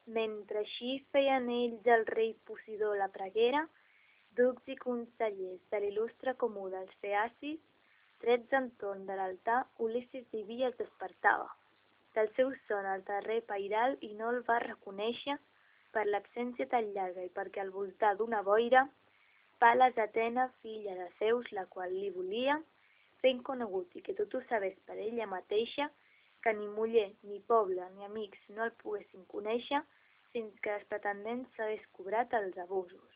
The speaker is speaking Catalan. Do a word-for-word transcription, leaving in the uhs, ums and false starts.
Mentre així feien ells al rei Posidó la preguera, ducs i consellers de l'il·lustre comú dels feacis, trets entorn de l'altar, Ulisses diví es despertava. Del seu son el darrer pairal i no el va reconèixer per l'absència tan llarga i perquè al voltar d'una boira, Pales Atena, filla de Zeus, la qual li volia, fent conegut i que tot ho sabés per ella mateixa, que ni muller, ni poble, ni amics no el poguessin conèixer fins que els pretendents s'hagués cobrat els abusos.